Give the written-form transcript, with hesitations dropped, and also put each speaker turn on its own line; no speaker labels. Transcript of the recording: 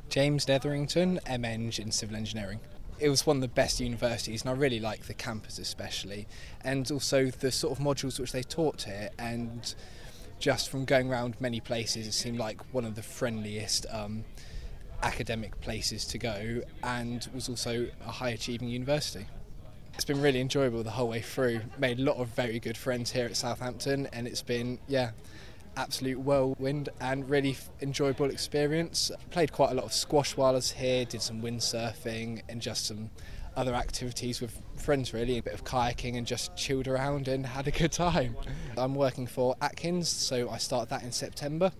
James Netherington, MEng in Civil Engineering. It was one of the best universities, and I really like the campus especially, and also the sort of modules which they taught here, and just from going around many places it seemed like one of the friendliest academic places to go, and was also a high achieving university. It's been really enjoyable the whole way through, made a lot of very good friends here at Southampton, and it's been, absolute whirlwind and really enjoyable experience. Played quite a lot of squash while I was here, did some windsurfing and just some other activities with friends really, a bit of kayaking, and just chilled around and had a good time. I'm working for Atkins, so I start that in September.